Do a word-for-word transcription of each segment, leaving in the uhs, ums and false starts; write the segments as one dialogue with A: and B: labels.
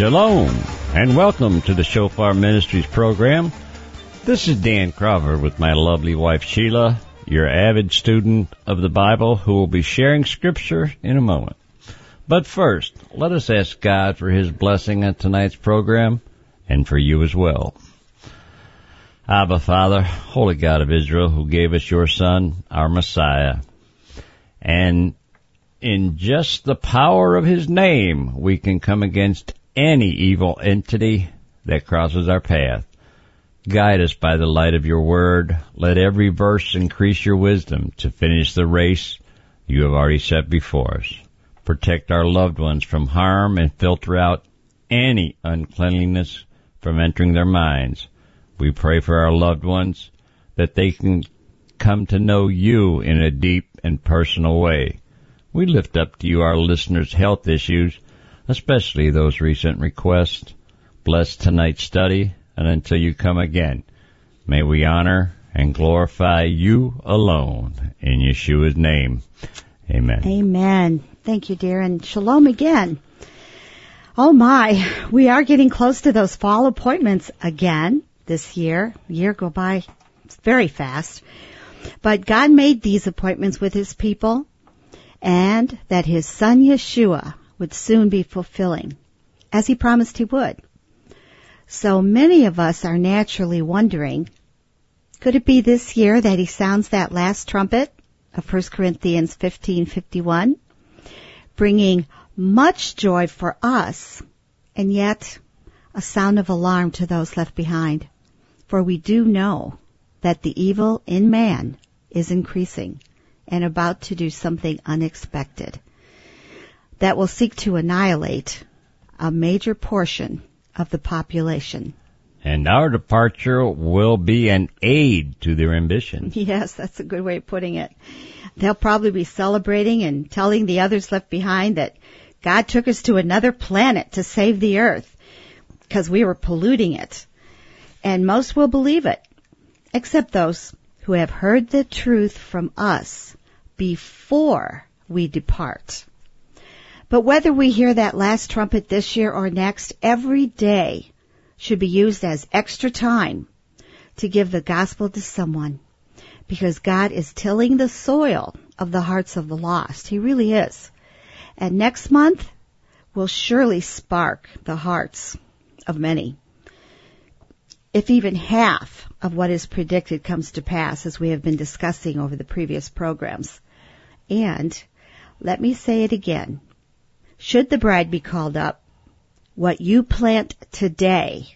A: Shalom, and welcome to the Shofar Ministries program. This is Dan Crawford with my lovely wife Sheila, your avid student of the Bible, who will be sharing Scripture in a moment. But first, let us ask God for His blessing on tonight's program, and for you as well. Abba, Father, Holy God of Israel, who gave us your Son, our Messiah, and in just the power of His name, we can come against any evil entity that crosses our path. Guide us by the light of your word. Let every verse increase your wisdom to finish the race you have already set before us. Protect our loved ones from harm and filter out any uncleanliness from entering their minds. We pray for our loved ones that they can come to know you in a deep and personal way. We lift up to you our listeners' health issues, especially those recent requests. Bless tonight's study, and until you come again, may we honor and glorify you alone. In Yeshua's name, amen.
B: Amen. Thank you, dear, and shalom again. Oh my, we are getting close to those fall appointments again this year. A year go by very fast. But God made these appointments with His people, and that His Son Yeshua would soon be fulfilling, as He promised He would. So many of us are naturally wondering, could it be this year that He sounds that last trumpet of First Corinthians fifteen fifty-one, bringing much joy for us, and yet a sound of alarm to those left behind? For we do know that the evil in man is increasing and about to do something unexpected that will seek to annihilate a major portion of the population.
A: And our departure will be an aid to their ambitions.
B: Yes, that's a good way of putting it. They'll probably be celebrating and telling the others left behind that God took us to another planet to save the earth because we were polluting it. And most will believe it, except those who have heard the truth from us before we depart. But whether we hear that last trumpet this year or next, every day should be used as extra time to give the gospel to someone, because God is tilling the soil of the hearts of the lost. He really is. And next month will surely spark the hearts of many, if even half of what is predicted comes to pass, as we have been discussing over the previous programs. And let me say it again. Should the bride be called up, what you plant today,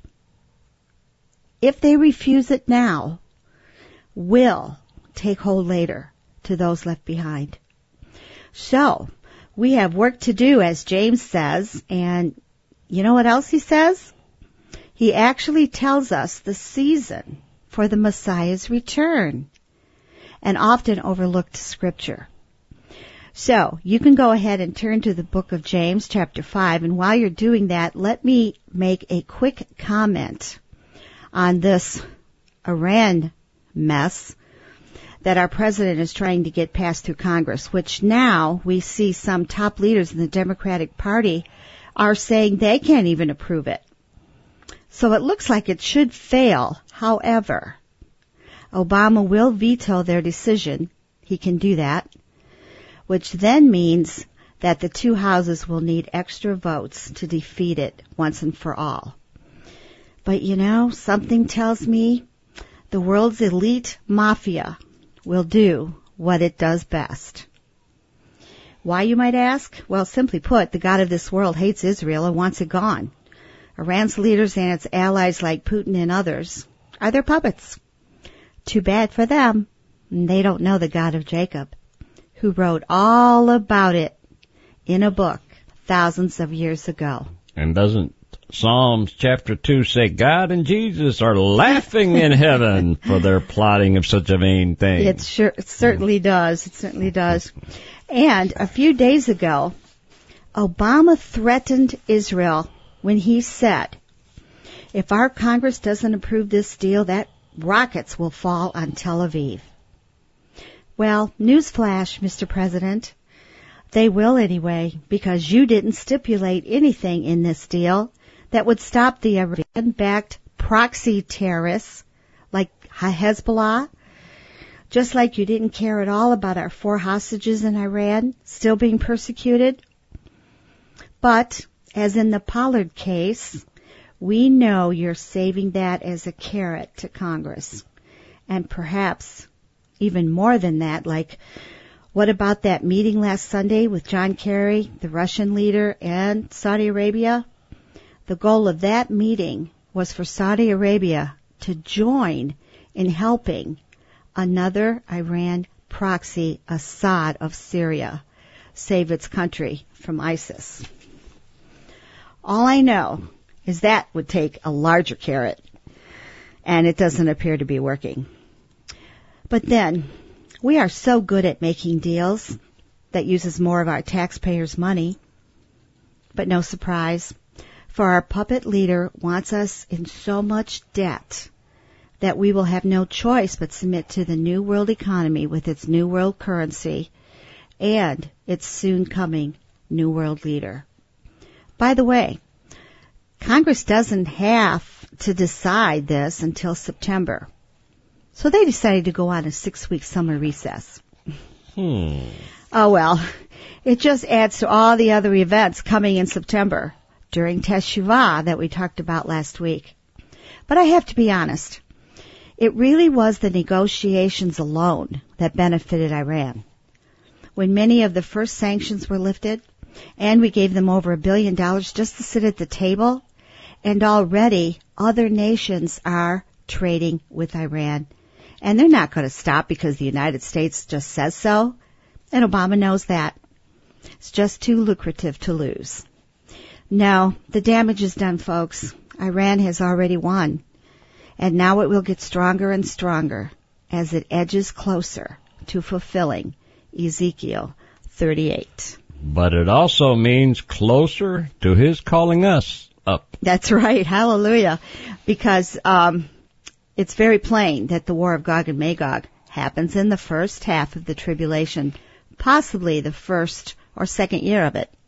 B: if they refuse it now, will take hold later to those left behind. So, we have work to do, as James says, and you know what else he says? He actually tells us the season for the Messiah's return, an often overlooked scripture. So, you can go ahead and turn to the book of James, chapter five, and while you're doing that, let me make a quick comment on this Iran mess that our president is trying to get passed through Congress, which now we see some top leaders in the Democratic Party are saying they can't even approve it. So it looks like it should fail. However, Obama will veto their decision. He can do that, which then means that the two houses will need extra votes to defeat it once and for all. But you know, something tells me the world's elite mafia will do what it does best. Why, you might ask? Well, simply put, the God of this world hates Israel and wants it gone. Iran's leaders and its allies like Putin and others are their puppets. Too bad for them. They don't know the God of Jacob, who wrote all about it in a book thousands of years ago.
A: And doesn't Psalms chapter two say God and Jesus are laughing in heaven for their plotting of such a vain thing?
B: It sure, it certainly does. It certainly does. And a few days ago, Obama threatened Israel when he said, if our Congress doesn't approve this deal, that rockets will fall on Tel Aviv. Well, newsflash, Mister President, they will anyway, because you didn't stipulate anything in this deal that would stop the Iran-backed proxy terrorists like Hezbollah, just like you didn't care at all about our four hostages in Iran still being persecuted. But, as in the Pollard case, we know you're saving that as a carrot to Congress. And perhaps even more than that, like, what about that meeting last Sunday with John Kerry, the Russian leader, and Saudi Arabia? The goal of that meeting was for Saudi Arabia to join in helping another Iran proxy, Assad of Syria, save its country from ISIS. All I know is that would take a larger carrot, and it doesn't appear to be working. But then, we are so good at making deals that uses more of our taxpayers' money. But no surprise, for our puppet leader wants us in so much debt that we will have no choice but submit to the new world economy with its new world currency and its soon coming new world leader. By the way, Congress doesn't have to decide this until September. So they decided to go on a six-week summer recess.
A: Hmm.
B: Oh, well, it just adds to all the other events coming in September during Teshuvah that we talked about last week. But I have to be honest. It really was the negotiations alone that benefited Iran. When many of the first sanctions were lifted, and we gave them over a billion dollars just to sit at the table, and already other nations are trading with Iran. And they're not going to stop because the United States just says so. And Obama knows that. It's just too lucrative to lose. No, the damage is done, folks. Iran has already won. And now it will get stronger and stronger as it edges closer to fulfilling Ezekiel thirty-eight.
A: But it also means closer to his calling us up.
B: That's right. Hallelujah. Because um, it's very plain that the war of Gog and Magog happens in the first half of the tribulation, possibly the first or second year of it.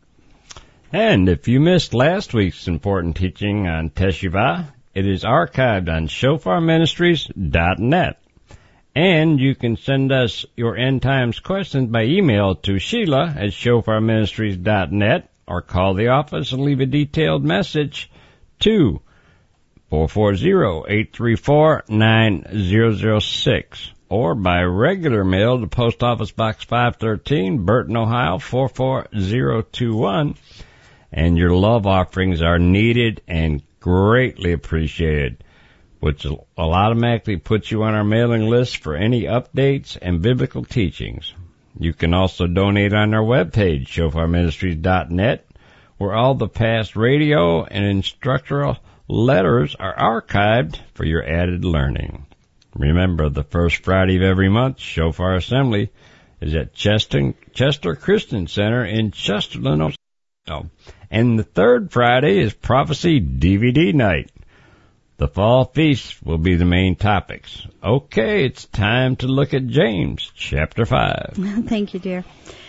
A: And if you missed last week's important teaching on Teshuvah, it is archived on shofar ministries dot net. And you can send us your end times questions by email to Sheila at shofar ministries dot net or call the office and leave a detailed message to four four zero, eight three four, nine zero zero six or by regular mail to Post Office Box five thirteen, Burton, Ohio four four zero two one. And your love offerings are needed and greatly appreciated, which will automatically put you on our mailing list for any updates and biblical teachings. You can also donate on our webpage, shofar ministries dot net, where all the past radio and instructional letters are archived for your added learning. Remember, the first Friday of every month, Shofar Assembly is at Chester, Chester Christian Center in Chesterland, Ohio. And the third Friday is Prophecy D V D Night. The fall feast will be the main topics. Okay, it's time to look at James chapter five.
B: Thank you, dear.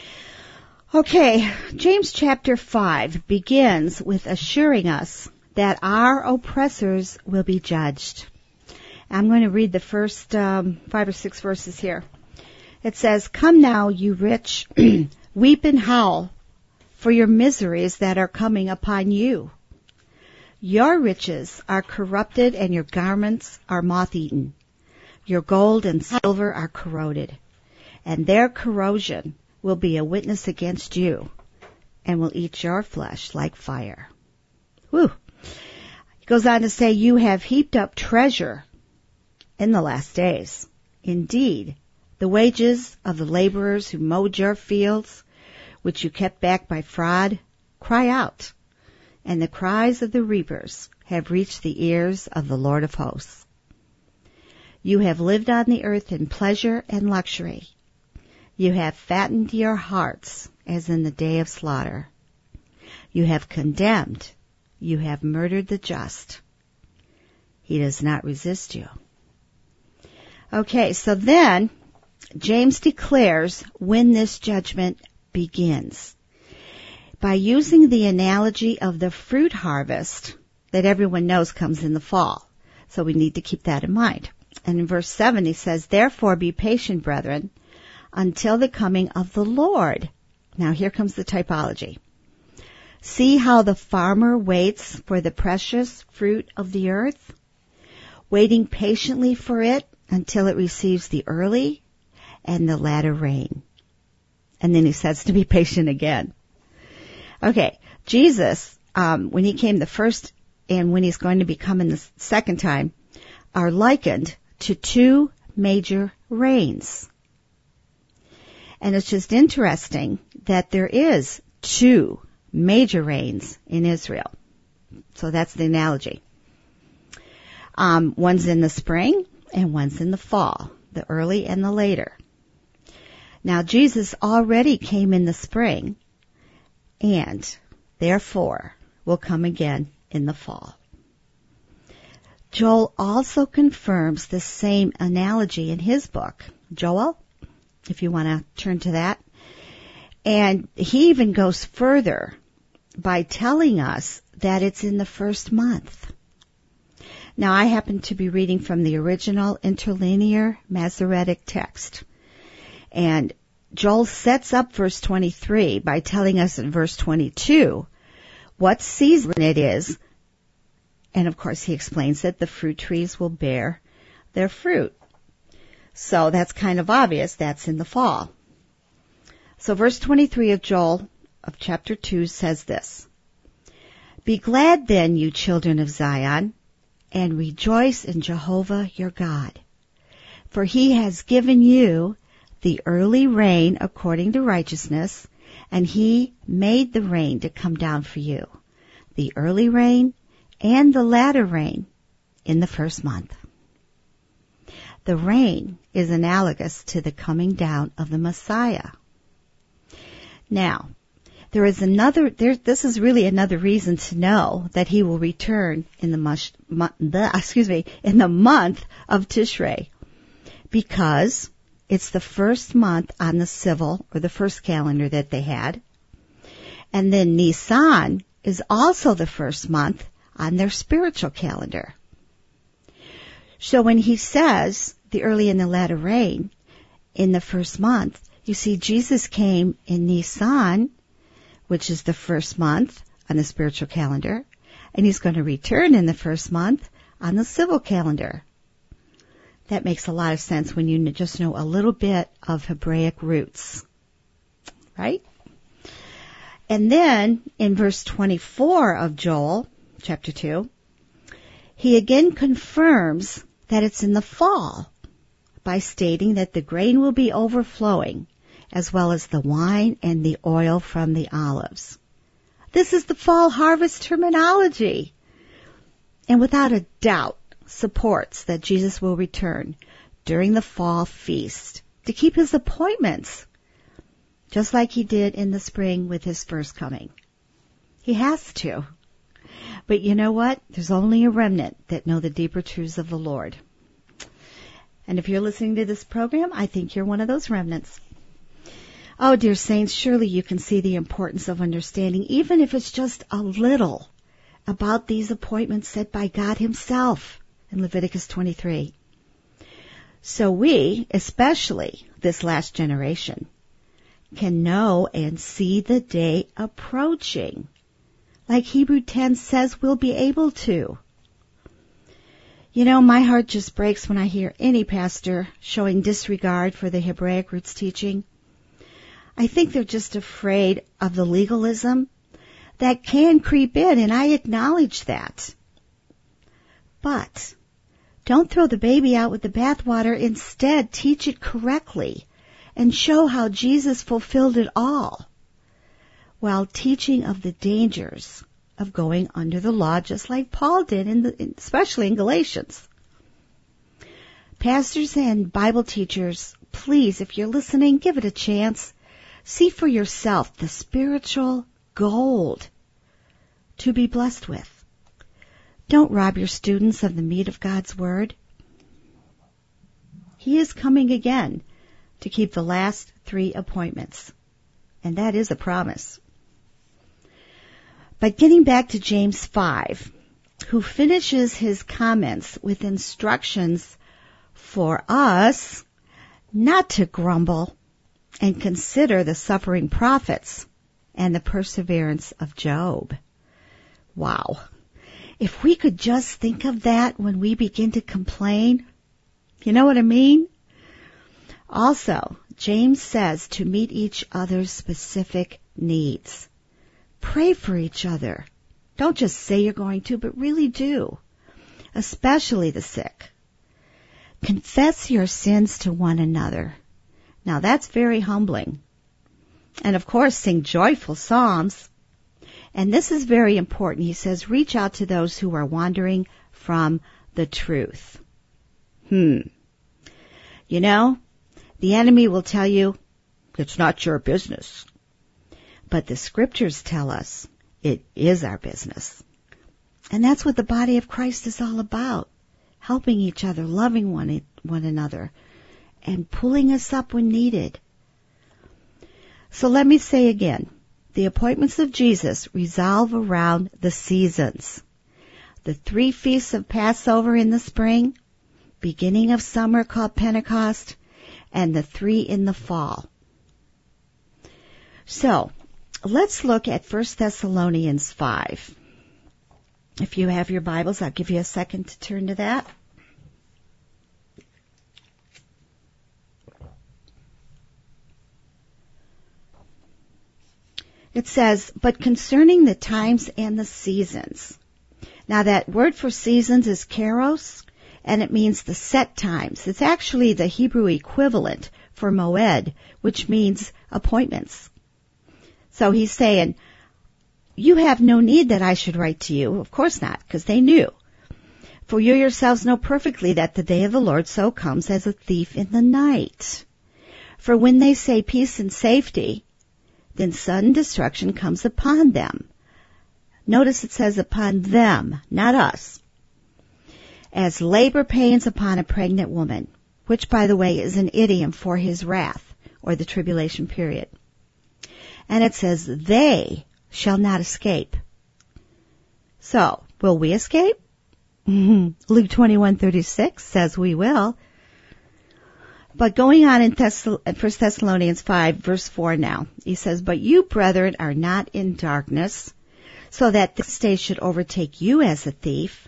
B: Okay, James chapter five begins with assuring us that our oppressors will be judged. I'm going to read the first um, five or six verses here. It says, "Come now, you rich, weep and howl for your miseries that are coming upon you. Your riches are corrupted and your garments are moth-eaten. Your gold and silver are corroded, and their corrosion will be a witness against you and will eat your flesh like fire." Whew. He goes on to say, "You have heaped up treasure in the last days. Indeed, the wages of the laborers who mowed your fields, which you kept back by fraud, cry out, and the cries of the reapers have reached the ears of the Lord of hosts. You have lived on the earth in pleasure and luxury. You have fattened your hearts as in the day of slaughter. You have condemned, you have murdered the just. He does not resist you." Okay, so then James declares when this judgment begins by using the analogy of the fruit harvest that everyone knows comes in the fall. So we need to keep that in mind. And in verse seven, he says, therefore be patient, brethren, until the coming of the Lord. Now here comes the typology. See how the farmer waits for the precious fruit of the earth, waiting patiently for it until it receives the early and the latter rain. And then he says to be patient again. Okay, Jesus, um, when he came the first and when he's going to be coming the second time, are likened to two major rains. And it's just interesting that there is two major rains in Israel. So that's the analogy. Um, one's in the spring and one's in the fall, the early and the later. Now Jesus already came in the spring and therefore will come again in the fall. Joel also confirms the same analogy in his book. Joel, if you want to turn to that. And he even goes further by telling us that it's in the first month. Now, I happen to be reading from the original interlinear Masoretic text. And Joel sets up verse twenty-three by telling us in verse twenty-two what season it is. And of course, he explains that the fruit trees will bear their fruit. So that's kind of obvious. That's in the fall. So verse twenty-three of Joel of chapter two says this. Be glad then, you children of Zion, and rejoice in Jehovah your God. For he has given you the early rain according to righteousness, and he made the rain to come down for you, the early rain and the latter rain in the first month. The rain is analogous to the coming down of the Messiah. Now, there is another, there, this is really another reason to know that he will return in the, mush, mu, the, excuse me, in the month of Tishrei, because it's the first month on the civil, or the first calendar that they had. And then Nisan is also the first month on their spiritual calendar. So when he says the early and the latter rain in the first month, you see Jesus came in Nisan, which is the first month on the spiritual calendar, and he's going to return in the first month on the civil calendar. That makes a lot of sense when you just know a little bit of Hebraic roots, right? And then in verse twenty-four of Joel, chapter two, he again confirms that it's in the fall by stating that the grain will be overflowing, as well as the wine and the oil from the olives. This is the fall harvest terminology. And without a doubt, supports that Jesus will return during the fall feast to keep his appointments, just like he did in the spring with his first coming. He has to. But you know what? There's only a remnant that know the deeper truths of the Lord. And if you're listening to this program, I think you're one of those remnants. Oh, dear saints, surely you can see the importance of understanding, even if it's just a little, about these appointments set by God himself in Leviticus twenty-three. So we, especially this last generation, can know and see the day approaching, like Hebrew ten says we'll be able to. You know, my heart just breaks when I hear any pastor showing disregard for the Hebraic roots teaching. I think they're just afraid of the legalism that can creep in, and I acknowledge that. But don't throw the baby out with the bathwater. Instead, teach it correctly and show how Jesus fulfilled it all, while teaching of the dangers of going under the law, just like Paul did, in the, especially in Galatians. Pastors and Bible teachers, please, if you're listening, give it a chance. See for yourself the spiritual gold to be blessed with. Don't rob your students of the meat of God's Word. He is coming again to keep the last three appointments, and that is a promise. But getting back to James five, who finishes his comments with instructions for us not to grumble and consider the suffering prophets and the perseverance of Job. Wow. If we could just think of that when we begin to complain, you know what I mean? Also, James says to meet each other's specific needs. Pray for each other. Don't just say you're going to, but really do, especially the sick. Confess your sins to one another. Now that's very humbling. And of course, sing joyful psalms. And this is very important. He says, reach out to those who are wandering from the truth. Hmm. You know, the enemy will tell you, it's not your business. But the scriptures tell us it is our business. And that's what the body of Christ is all about. Helping each other, loving one, one another, and pulling us up when needed. So let me say again, the appointments of Jesus revolve around the seasons. The three feasts of Passover in the spring, beginning of summer called Pentecost, and the three in the fall. So, let's look at First Thessalonians five. If you have your Bibles, I'll give you a second to turn to that. It says, but concerning the times and the seasons. Now that word for seasons is kairos, and it means the set times. It's actually the Hebrew equivalent for moed, which means appointments. So he's saying, you have no need that I should write to you. Of course not, because they knew. For you yourselves know perfectly that the day of the Lord so comes as a thief in the night. For when they say peace and safety, then sudden destruction comes upon them. Notice it says upon them, not us. As labor pains upon a pregnant woman, which, by the way, is an idiom for his wrath, or the tribulation period. And it says, they shall not escape. So, will we escape? Luke twenty-one thirty-six says we will. But going on in First Thessalonians five, verse four now, he says, but you, brethren, are not in darkness, so that this day should overtake you as a thief.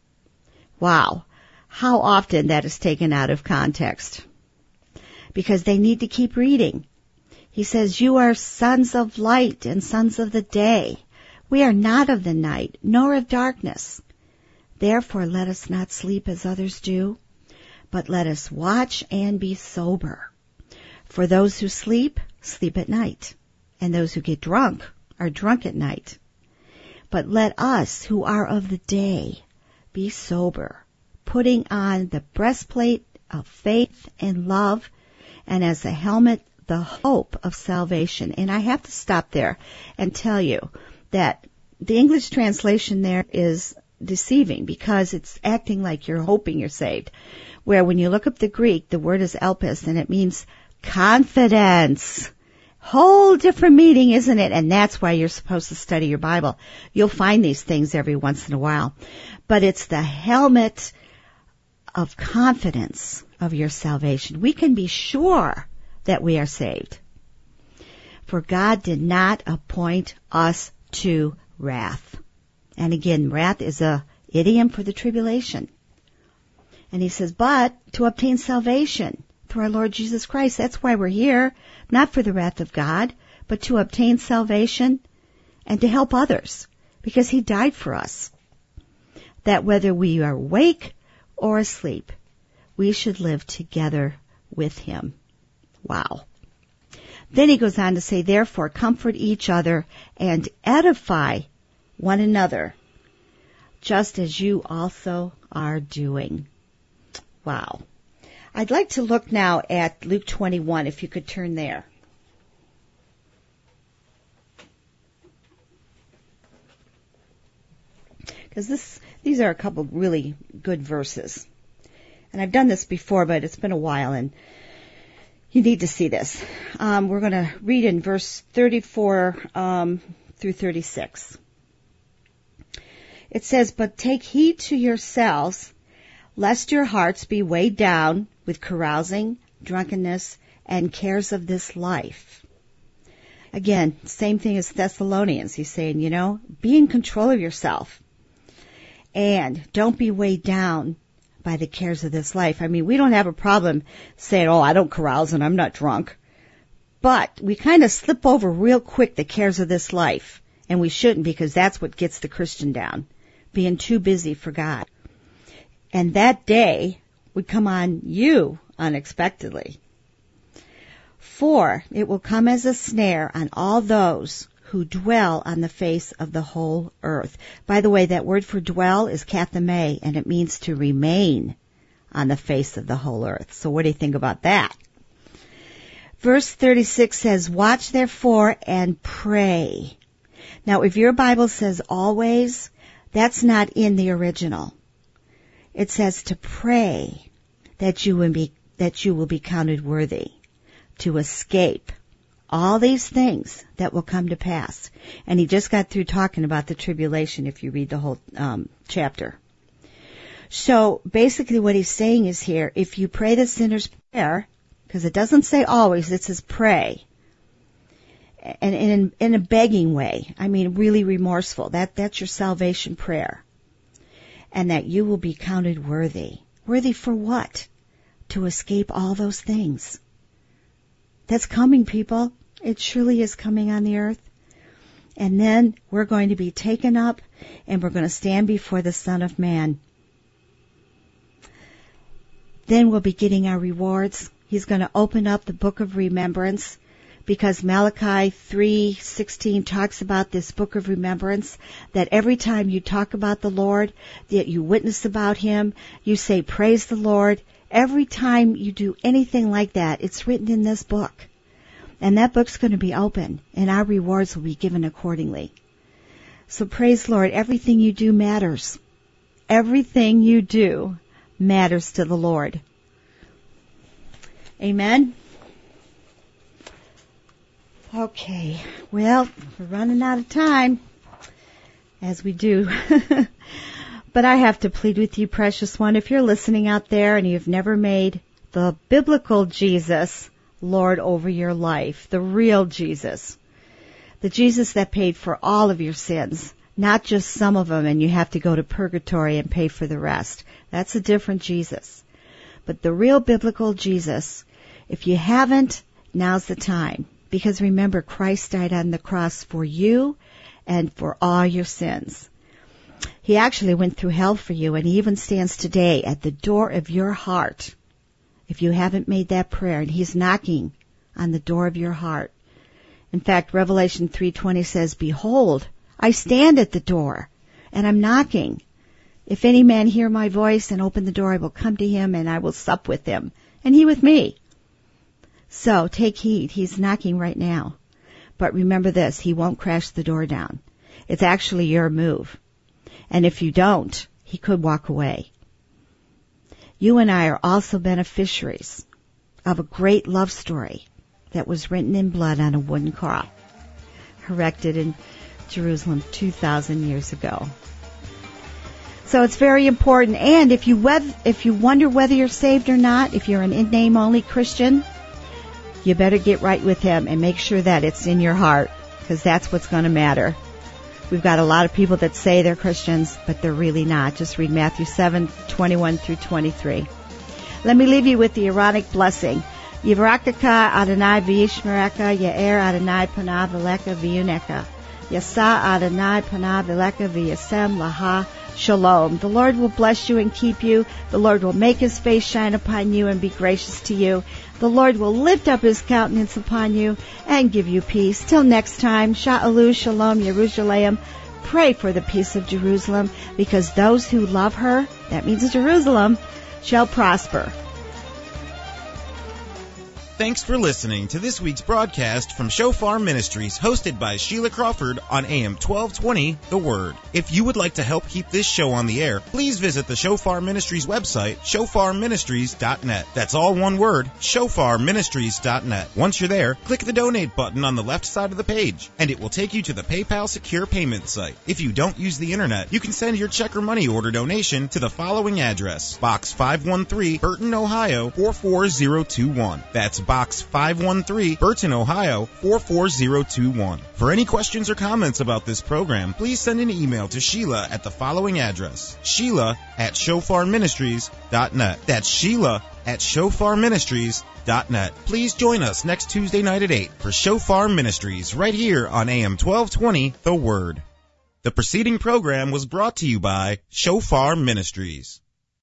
B: Wow, how often that is taken out of context. Because they need to keep reading. He says, you are sons of light and sons of the day. We are not of the night, nor of darkness. Therefore let us not sleep as others do, but let us watch and be sober. For those who sleep, sleep at night, and those who get drunk are drunk at night. But let us who are of the day be sober, putting on the breastplate of faith and love, and as a helmet, the hope of salvation. And I have to stop there and tell you that the English translation there is deceiving because it's acting like you're hoping you're saved. Where when you look up the Greek, the word is elpis, and it means confidence. Whole different meaning, isn't it? And that's why you're supposed to study your Bible. You'll find these things every once in a while. But it's the helmet of confidence of your salvation. We can be sure that we are saved. For God did not appoint us to wrath. And again, wrath is a idiom for the tribulation. And he says, but to obtain salvation through our Lord Jesus Christ. That's why we're here, not for the wrath of God, but to obtain salvation and to help others, because he died for us. That whether we are awake or asleep, we should live together with him. Wow. Then he goes on to say, therefore, comfort each other and edify one another, just as you also are doing. Wow. I'd like to look now at Luke twenty-one, if you could turn there. Because this, these are a couple really good verses. And I've done this before, but it's been a while, and you need to see this. Um, we're going to read in verse thirty-four um, through thirty-six. It says, but take heed to yourselves, lest your hearts be weighed down with carousing, drunkenness, and cares of this life. Again, same thing as Thessalonians. He's saying, you know, be in control of yourself. And don't be weighed down by the cares of this life. I mean, we don't have a problem saying, oh, I don't carouse and I'm not drunk. But we kind of slip over real quick the cares of this life. And we shouldn't, because that's what gets the Christian down, being too busy for God. And that day would come on you unexpectedly. For it will come as a snare on all those who dwell on the face of the whole earth. By the way, that word for dwell is kathame, and it means to remain on the face of the whole earth. So what do you think about that? Verse thirty-six says, watch therefore and pray. Now, if your Bible says always, that's not in the original. It says to pray that you will be, that you will be counted worthy to escape all these things that will come to pass. And he just got through talking about the tribulation if you read the whole um, chapter. So basically what he's saying is here, if you pray the sinner's prayer, because it doesn't say always, it says pray. And in, in a begging way, I mean really remorseful. That, that's your salvation prayer. And that you will be counted worthy. Worthy for what? To escape all those things. That's coming, people. It truly is coming on the earth. And then we're going to be taken up and we're going to stand before the Son of Man. Then we'll be getting our rewards. He's going to open up the book of remembrance, because Malachi three sixteen talks about this book of remembrance, that every time you talk about the Lord, that you witness about Him, you say praise the Lord. Every time you do anything like that, it's written in this book. And that book's going to be open, and our rewards will be given accordingly. So praise the Lord. Everything you do matters. Everything you do matters to the Lord. Amen? Okay. Well, we're running out of time, as we do. But I have to plead with you, precious one, if you're listening out there and you've never made the biblical Jesus Lord over your life, the real Jesus, the Jesus that paid for all of your sins, not just some of them and you have to go to purgatory and pay for the rest. That's a different Jesus. But the real biblical Jesus, if you haven't, now's the time. Because remember, Christ died on the cross for you and for all your sins. He actually went through hell for you, and He even stands today at the door of your heart. If you haven't made that prayer, and He's knocking on the door of your heart. In fact, Revelation three twenty says, behold, I stand at the door, and I'm knocking. If any man hear my voice and open the door, I will come to him, and I will sup with him, and he with me. So take heed. He's knocking right now. But remember this, He won't crash the door down. It's actually your move. And if you don't, He could walk away. You and I are also beneficiaries of a great love story that was written in blood on a wooden cross, erected in Jerusalem two thousand years ago. So it's very important. And if you weth- if you wonder whether you're saved or not, if you're an in-name only Christian, you better get right with Him and make sure that it's in your heart, because that's what's going to matter. We've got a lot of people that say they're Christians, but they're really not. Just read Matthew seven twenty-one through twenty-three. Let me leave you with the Aaronic blessing. Yivrakaka Adonai v'yishmereka, Ya'er Adonai panav v'leka v'yuneka. Yasa Adonai panav v'leka v'yasem laha shalom. The Lord will bless you and keep you. The Lord will make His face shine upon you and be gracious to you. The Lord will lift up His countenance upon you and give you peace. Till next time, Sha'alu Shalom Yerushalayim. Pray for the peace of Jerusalem, because those who love her, that means Jerusalem, shall prosper.
C: Thanks for listening to this week's broadcast from Shofar Ministries, hosted by Sheila Crawford on A M twelve twenty, The Word. If you would like to help keep this show on the air, please visit the Shofar Ministries website, shofar ministries dot net. That's all one word, shofar ministries dot net. Once you're there, click the donate button on the left side of the page, and it will take you to the PayPal secure payment site. If you don't use the internet, you can send your check or money order donation to the following address: Box five one three, Burton, Ohio four four zero two one. That's Box five one three, Burton, Ohio four four zero two one. For any questions or comments about this program, please send an email to Sheila at the following address: Sheila at shofar ministries dot net. That's Sheila at shofar ministries dot net. Please join us next Tuesday night at eight for Shofar Ministries right here on A M twelve twenty, The Word. The preceding program was brought to you by Shofar Ministries.